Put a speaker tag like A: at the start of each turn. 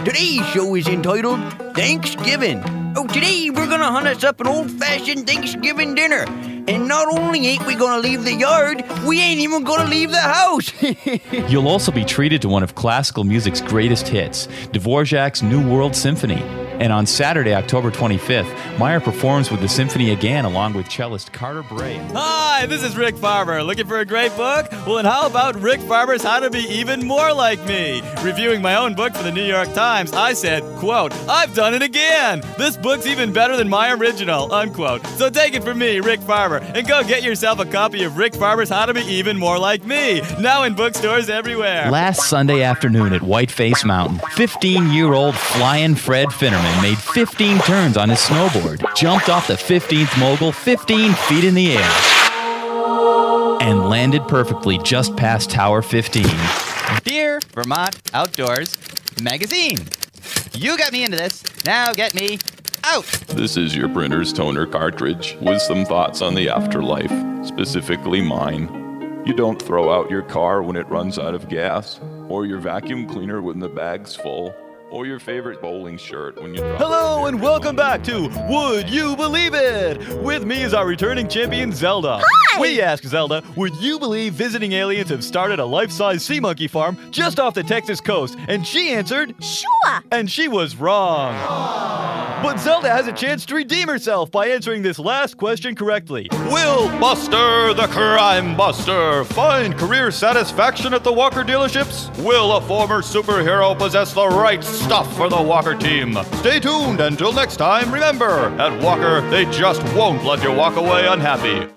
A: Today's show is entitled Thanksgiving. Oh, today we're gonna hunt us up an old-fashioned Thanksgiving dinner. And not only ain't we gonna leave the yard, we ain't even gonna leave the house.
B: You'll also be treated to one of classical music's greatest hits, Dvorak's New World Symphony. And on Saturday, October 25th, Meyer performs with the symphony again along with cellist Carter Bray.
C: Hi, this is Rick Farmer. Looking for a great book? Well, and how about Rick Farmer's How to Be Even More Like Me? Reviewing my own book for the New York Times, I said, quote, I've done it again. This book's even better than my original, unquote. So take it from me, Rick Farmer, and go get yourself a copy of Rick Farmer's How to Be Even More Like Me, now in bookstores everywhere.
B: Last Sunday afternoon at Whiteface Mountain, 15-year-old Flying Fred Finnerman made 15 turns on his snowboard, jumped off the 15th mogul 15 feet in the air, and landed perfectly just past Tower 15.
D: Dear Vermont Outdoors Magazine, you got me into this, now get me out.
E: This is your printer's toner cartridge with some thoughts on the afterlife, specifically mine. You don't throw out your car when it runs out of gas, or your vacuum cleaner when the bag's full, or your favorite bowling shirt when you drop.
C: Hello and welcome back to Would You Believe It? With me is our returning champion, Zelda.
F: Hi!
C: We asked Zelda, would you believe visiting aliens have started a life-size sea monkey farm just off the Texas coast? And she answered,
F: Sure.
C: and she was wrong. But Zelda has a chance to redeem herself by answering this last question correctly. Will Buster, the crime buster, find career satisfaction at the Walker dealerships? Will a former superhero possess the right stuff for the Walker team? Stay tuned until next time. Remember, at Walker, they just won't let you walk away unhappy.